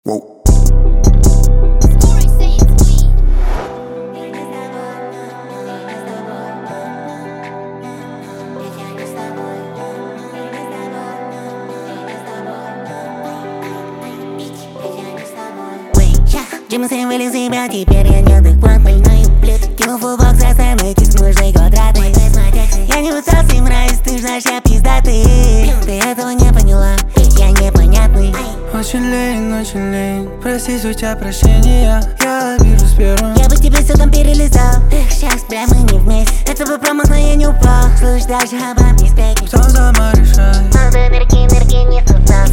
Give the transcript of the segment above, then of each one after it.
Whoa. Джимсон вылез из себя, теперь я неадекватный. Кинул фулбок за сценой, нужны квадраты. Я не пытался им нравиться, ты знаешь, я пиздатый. Ты этого не поняла, я непонятный. Очень лень, просить у тебя прощения. Я обижусь первым. Я бы тебе все там перелезал. Сейчас прямо не вместе. Это был промах, но я не упал. Слышь, даже обо мне спеки. Кто сама решает? Надо энергии несут нас.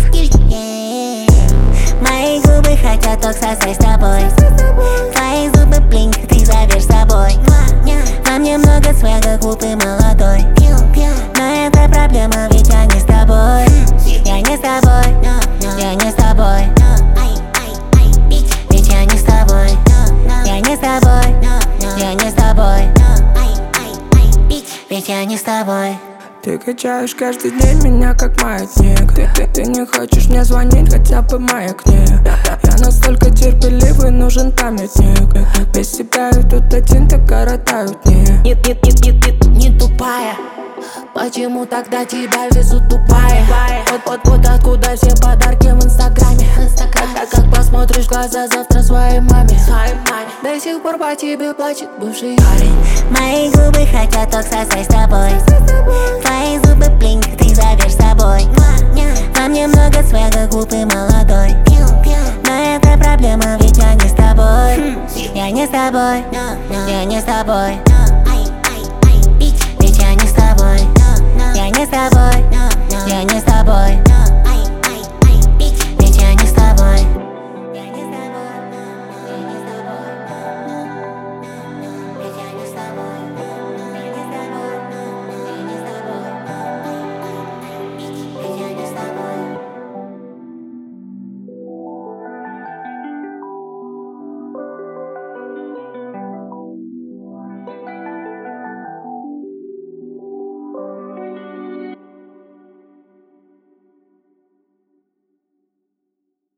Мои губы хотят только сосать с тобой. Твои зубы блинк, ты зовешь с собой. Во мне много свяга, глупый молодой. Но это проблема, ведь я не с тобой. Я не с тобой, я не с тобой. Ведь я не с тобой. Я не с тобой, я не с тобой. Ведь я не с тобой. Ты качаешь каждый день меня как маятник. Ты не хочешь мне звонить, хотя бы маякни. Я настолько терпеливый, нужен памятник. Без тебя я тут один, так коротаю дни. Не тупая. Почему тогда тебя везут тупая? Вот откуда все подарки в инстаграме. Как посмотришь в глаза завтра своей маме. До сих пор по тебе плачет бывший парень. Мои губы хотят только сосать с тобой. Твои зубы блинк, ты зовешь с собой. Во мне много свяга, глупый молодой. Но это проблема, ведь я не с тобой. Я не с тобой, я не с тобой.